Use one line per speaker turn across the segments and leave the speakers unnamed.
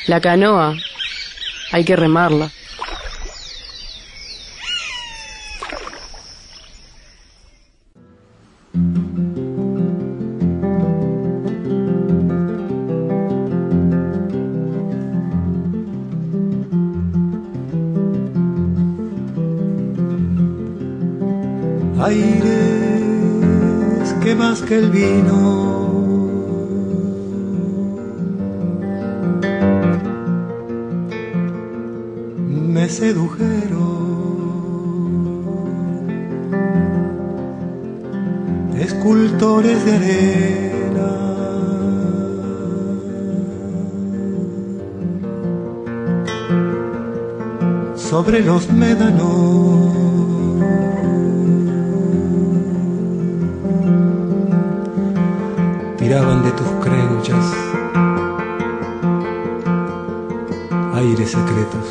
La canoa, hay que remarla.
Aires que más que el vino me sedujeron, escultores de arena, sobre los médanos tiraban de tus creencias aires secretos.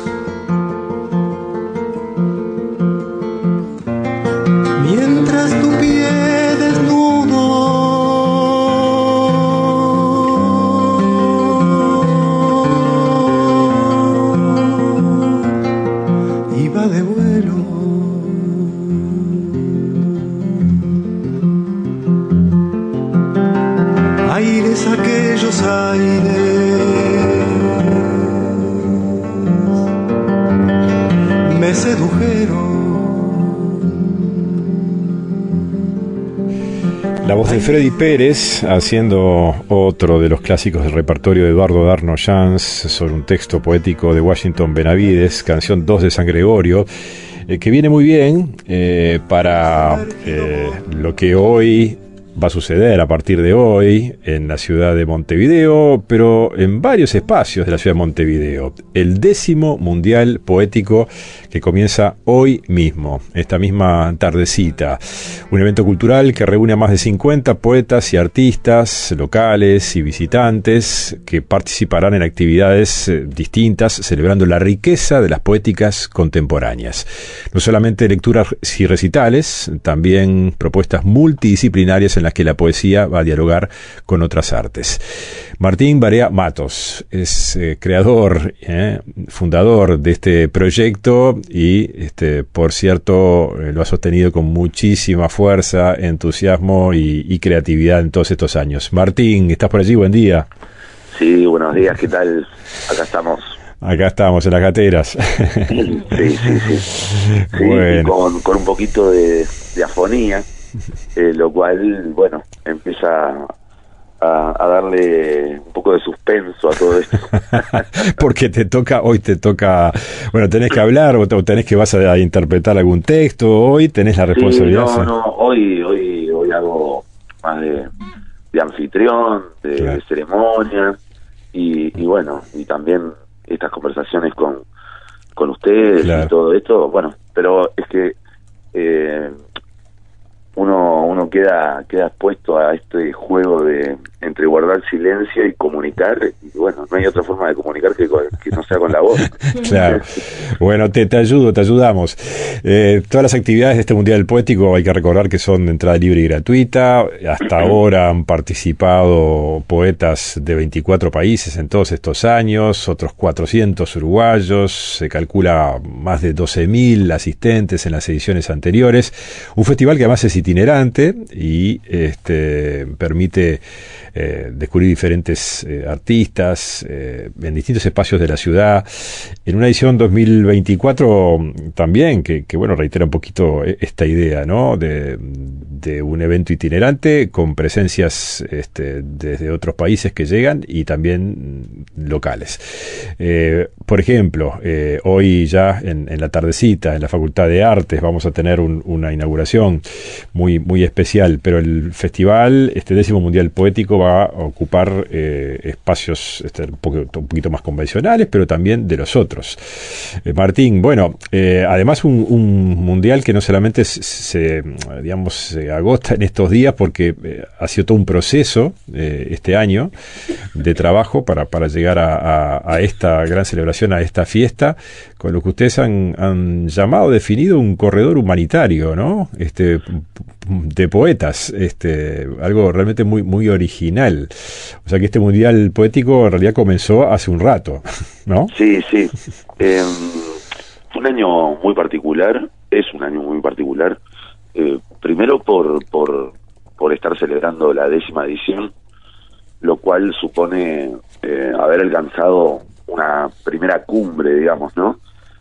Mientras tu pie desnudo iba de vuelo, aires, aquellos aires me sedujeron.
La voz de Freddy Pérez haciendo otro de los clásicos del repertorio de Eduardo Darno Jans sobre un texto poético de Washington Benavides, canción 2 de San Gregorio, que viene muy bien para lo que hoy va a suceder a partir de hoy en la ciudad de Montevideo, pero en varios espacios de la ciudad de Montevideo. El 10º Mundial Poético que comienza hoy mismo, esta misma tardecita. Un evento cultural que reúne a más de 50 poetas y artistas locales y visitantes que participarán en actividades distintas, celebrando la riqueza de las poéticas contemporáneas. No solamente lecturas y recitales, también propuestas multidisciplinarias en las que la poesía va a dialogar con otras artes. Martín Barea Matos es creador, fundador de este proyecto y, por cierto, lo ha sostenido con muchísima fuerza, entusiasmo y creatividad en todos estos años. Martín, ¿estás por allí? Buen día.
Sí, buenos días, ¿qué tal? Acá estamos.
Acá estamos, en las gateras.
Sí.
Bueno.
Con un poquito de afonía, lo cual, bueno, empieza a darle un poco de suspenso a todo esto.
Porque hoy te toca, bueno, tenés que hablar o tenés que vas a interpretar algún texto, hoy tenés la responsabilidad.
Sí, hoy hago más de anfitrión, de ceremonia, y bueno, y también estas conversaciones con ustedes, claro, y todo esto, bueno, pero es que uno queda expuesto a este juego de entre guardar silencio y comunicar, y bueno, no hay otra forma de comunicar que no sea con la voz.
Claro. Bueno, te ayudamos. Todas las actividades de este Mundial Poético hay que recordar que son de entrada libre y gratuita. Hasta ahora han participado poetas de 24 países en todos estos años, otros 400 uruguayos, se calcula más de 12.000 asistentes en las ediciones anteriores. Un festival que además es itinerante y permite descubrir diferentes artistas en distintos espacios de la ciudad. En una edición 2024 también que bueno, reitera un poquito esta idea, ¿no? De un evento itinerante con presencias desde otros países que llegan y también locales. Por ejemplo, hoy ya en la tardecita en la Facultad de Artes vamos a tener una inauguración muy especial, pero el festival, este 10º Mundial Poético, va a ocupar espacios un poquito más convencionales, pero también de los otros. Martín, bueno, además un mundial que no solamente se agota en estos días, porque ha sido todo un proceso este año de trabajo para llegar a esta gran celebración, a esta fiesta, con lo que ustedes han definido un corredor humanitario, ¿no? De poetas, algo realmente muy original. final. O sea que este Mundial Poético en realidad comenzó hace un rato, ¿no?
Sí. Fue un año muy particular, es un año muy particular. Primero por estar celebrando la 10ª edición, lo cual supone haber alcanzado una primera cumbre, digamos, ¿no?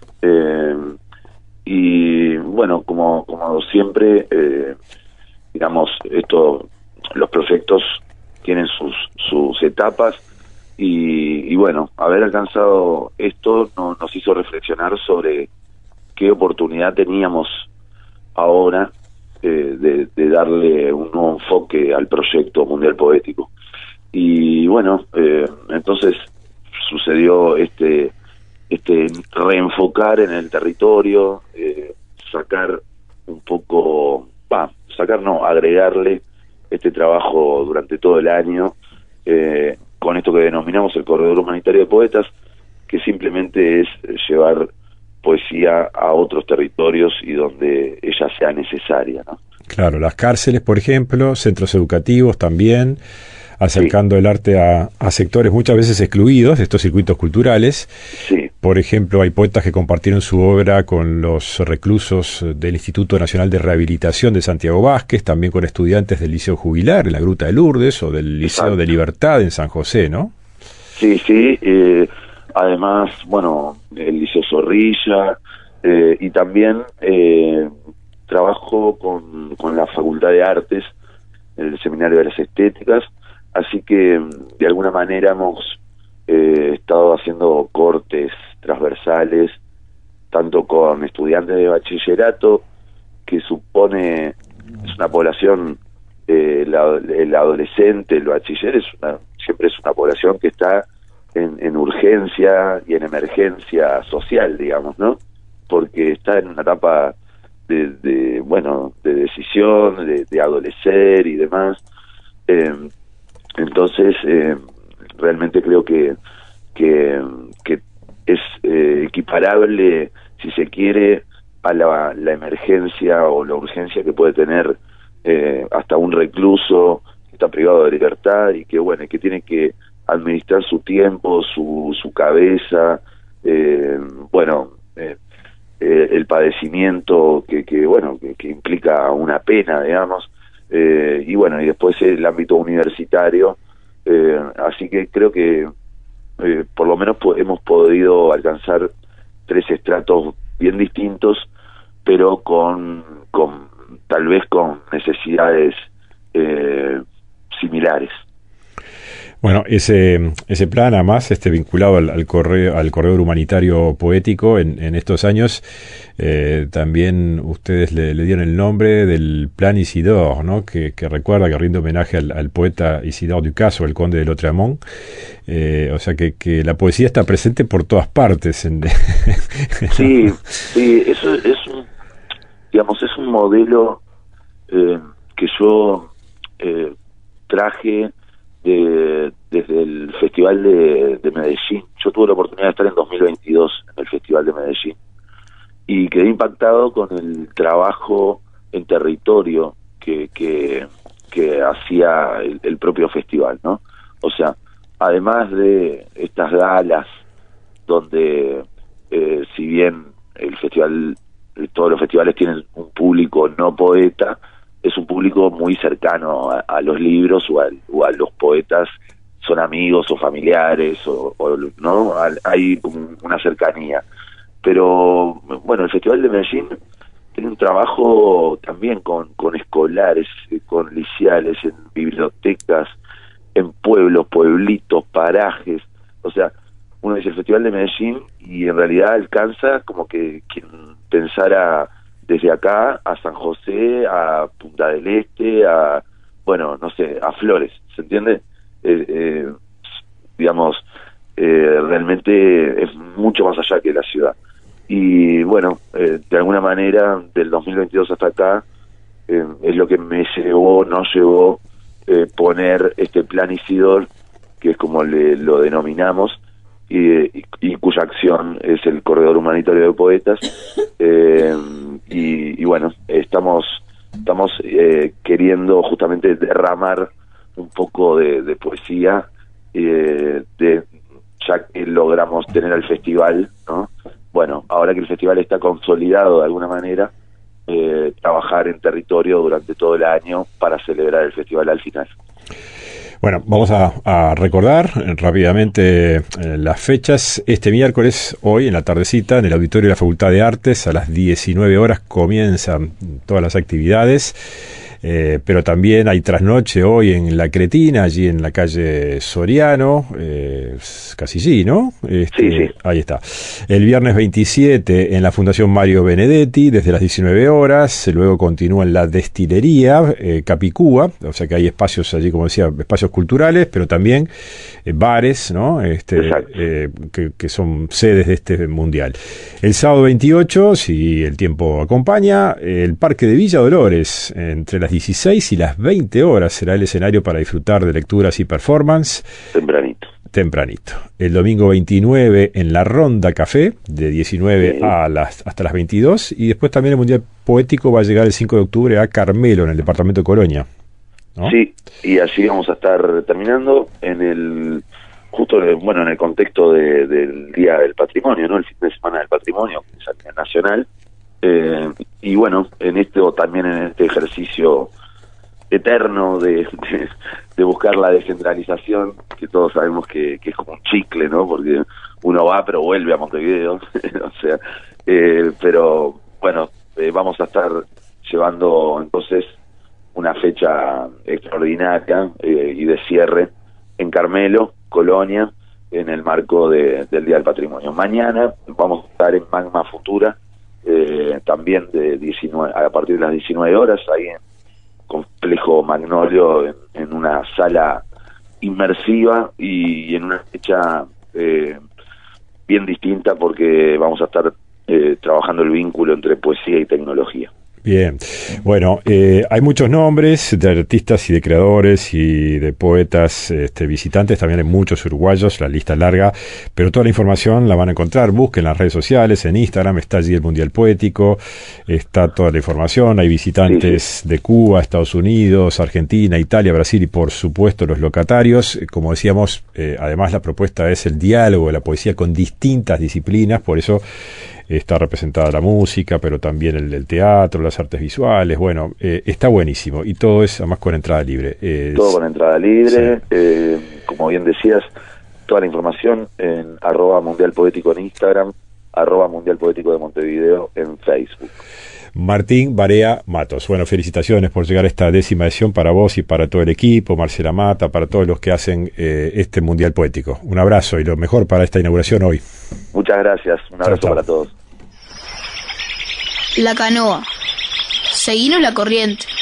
Y bueno, como siempre, digamos, los proyectos tienen sus etapas y bueno, haber alcanzado esto nos hizo reflexionar sobre qué oportunidad teníamos ahora de darle un nuevo enfoque al proyecto Mundial Poético. Y bueno, entonces sucedió este reenfocar en el territorio, agregarle este trabajo durante todo el año, con esto que denominamos el Corredor Humanitario de Poetas, que simplemente es llevar poesía a otros territorios y donde ella sea necesaria, ¿no?
Claro, las cárceles, por ejemplo, centros educativos también, acercando el arte a sectores muchas veces excluidos de estos circuitos culturales.
Sí.
Por ejemplo, hay poetas que compartieron su obra con los reclusos del Instituto Nacional de Rehabilitación de Santiago Vázquez, también con estudiantes del Liceo Jubilar en la Gruta de Lourdes o del Liceo de Libertad en San José, ¿no?
Sí. Además, bueno, el Liceo Zorrilla, y también trabajo con la Facultad de Artes, el Seminario de las Estéticas, así que de alguna manera hemos estado haciendo cortes transversales, tanto con estudiantes de bachillerato, que supone, es una población, el adolescente, el bachiller siempre es una población que está en urgencia y en emergencia social, digamos, ¿no? Porque está en una etapa de decisión, de adolecer y demás. Entonces, realmente creo que es equiparable, si se quiere, a la emergencia o la urgencia que puede tener hasta un recluso que está privado de libertad y que, bueno, que tiene que administrar su tiempo, su cabeza, el padecimiento que implica una pena, digamos, y después el ámbito universitario, así que creo que por lo menos hemos podido alcanzar 3 estratos bien distintos, pero tal vez con necesidades similares.
Bueno, ese plan, además, vinculado al corredor humanitario poético en estos años, también ustedes le dieron el nombre del Plan Isidore, ¿no? Que recuerda, que rinde homenaje al poeta Isidore Ducasse, el conde de Lautréamont. O sea que la poesía está presente por todas partes.
Sí, eso es un modelo que yo traje desde el Festival de Medellín. Yo tuve la oportunidad de estar en 2022 en el Festival de Medellín y quedé impactado con el trabajo en territorio que hacía el propio festival, ¿no? O sea, además de estas galas donde si bien todos los festivales tienen un público no poeta, es un público muy cercano a los libros o a los poetas, son amigos o familiares, o ¿no? Hay como una cercanía. Pero, bueno, el Festival de Medellín tiene un trabajo también con escolares, con liceales, en bibliotecas, en pueblos, pueblitos, parajes. O sea, uno dice el Festival de Medellín y en realidad alcanza como que quien pensara desde acá a San José, a Punta del Este, a Flores, ¿se entiende? Realmente es mucho más allá que la ciudad. Y bueno, de alguna manera, del 2022 hasta acá, es lo que nos llevó poner este Plan Isidore, que es como lo denominamos, y cuya acción es el Corredor Humanitario de Poetas. Y bueno, estamos queriendo justamente derramar un poco de poesía, ya que logramos tener el festival, ¿no? Bueno, ahora que el festival está consolidado de alguna manera, trabajar en territorio durante todo el año para celebrar el festival al final.
Bueno, vamos a recordar rápidamente las fechas. Este miércoles, hoy en la tardecita, en el auditorio de la Facultad de Artes, a las 19 horas comienzan todas las actividades. Pero también hay trasnoche hoy en La Cretina, allí en la calle Soriano, casi sí, ¿no?
Sí.
Ahí está. El viernes 27 en la Fundación Mario Benedetti, desde las 19 horas, luego continúa en la Destilería Capicúa, o sea que hay espacios allí, como decía, espacios culturales, pero también bares, ¿no? Que son sedes de este mundial. El sábado 28, si el tiempo acompaña, el Parque de Villa Dolores, entre las 16 y las 20 horas será el escenario para disfrutar de lecturas y performance. Tempranito. El domingo 29 en la Ronda Café, de 19 hasta las 22, y después también el Mundial Poético va a llegar el 5 de octubre a Carmelo, en el departamento de Colonia, ¿no? Sí, y allí vamos a estar terminando en el contexto del Día del Patrimonio, ¿no? El fin de semana del Patrimonio, que es a nivel nacional. Y bueno, también en este ejercicio eterno de buscar la descentralización, que todos sabemos que es como un chicle, ¿no? Porque uno va pero vuelve a Montevideo, o sea, pero bueno, vamos a estar llevando entonces una fecha extraordinaria y de cierre en Carmelo, Colonia, en el marco del Día del Patrimonio. Mañana vamos a estar en Magma Futura, también a partir de las 19 horas, ahí en Complejo Magnolio, en una sala inmersiva y en una fecha bien distinta, porque vamos a estar trabajando el vínculo entre poesía y tecnología. Bien, bueno, hay muchos nombres de artistas y de creadores y de poetas visitantes, también hay muchos uruguayos, la lista es larga, pero toda la información la van a encontrar, busquen las redes sociales, en Instagram está allí el Mundial Poético, está toda la información, hay visitantes de Cuba, Estados Unidos, Argentina, Italia, Brasil y por supuesto los locatarios. Como decíamos, además la propuesta es el diálogo de la poesía con distintas disciplinas, por eso está representada la música, pero también el teatro, las artes visuales. Bueno, está buenísimo y todo es además con entrada libre. Todo con entrada libre, sí. Como bien decías, toda la información en @Mundial Poético en Instagram, @Mundial Poético de Montevideo en Facebook. Martín Barea Matos. Bueno, felicitaciones por llegar a esta 10ª edición para vos y para todo el equipo, Marcela Mata, para todos los que hacen este Mundial Poético. Un abrazo y lo mejor para esta inauguración hoy. Muchas gracias, un abrazo para todos.
La canoa. Seguinos la corriente.